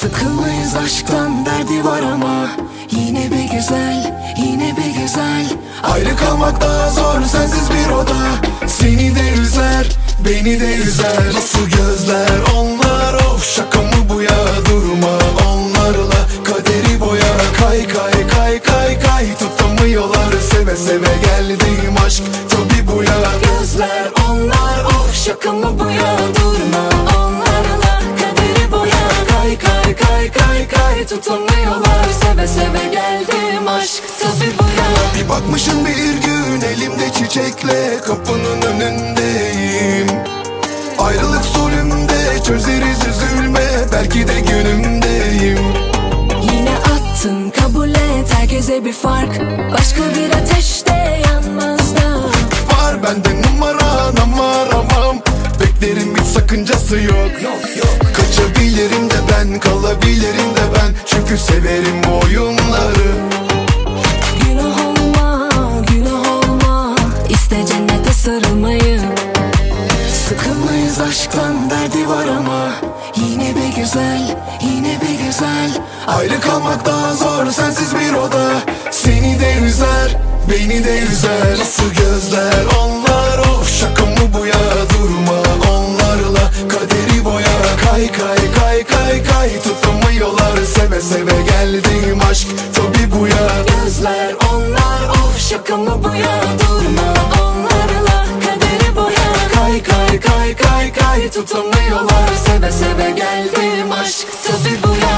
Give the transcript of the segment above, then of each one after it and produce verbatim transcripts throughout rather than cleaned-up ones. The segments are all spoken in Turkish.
Sıkılmayız aşktan, derdi var ama yine bir güzel, yine bir güzel. Ayrı kalmak daha zor sensiz bir oda. Seni de üzer, beni de üzer. Nasıl gözler onlar, of şaka mı bu ya? Durma onlarla, kaderi boya. Kay kay kay kay kay, tutamıyorlar. Seve seve geldiğim aşk tabi bu ya. Gözler onlar, of şaka mı bu ya? Durma onlarla, kaderi boya. Kay kay kay kay kay, tutamıyorlar. Seve seve geldim aşk tabi bu ya. Bir bakmışım bir gün elimde çiçekle, kapının önündeyim. Ayrılık zulümde, çözeriz üzülme, belki de günümdeyim. Yine attın kabul et, herkese bir fark, başka bir ateşte yanmaz da. Var bende numaran ama aramam, beklerim hiç sakıncası yok. Yok yok. Kaçabilirim de ben, kalabilirim de ben, çünkü severim bu oyunları. Günah olma, günah olma, iste cennete sarılmayı. Sıkılmayız aşktan, derdi var ama yine bir güzel, yine bir güzel. Ayrı kalmak daha zor sensiz bir oda. Seni de üzer, beni de üzer. Nasıl gözler onlar, of şaka mı bu ya? Durma onlarla, kaderi boya. Kay kay kay kay kay, tutamıyorlar. Seve seve geldiğim aşk tabi bu ya. Gözler onlar, of şaka mı bu ya? Durma onlarla, kaderi boya. Kay kay kay kay kay, tutamıyorlar. Seve seve geldim aşk tabi bu ya.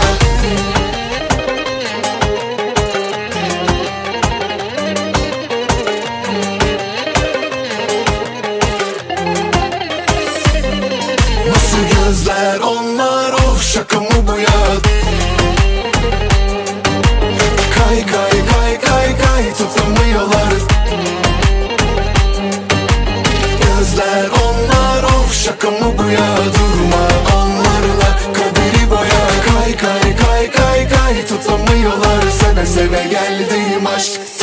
Nasıl gözler onlar, of şaka mı bu ya? Kay kay kay kay kay, tutamıyorlar. Gözler onlar, of şaka mı bu ya? Durma onlarla, kaderi boya. Kay kay kay kay kay, tutamıyorlar. Seve seve geldiğim aşk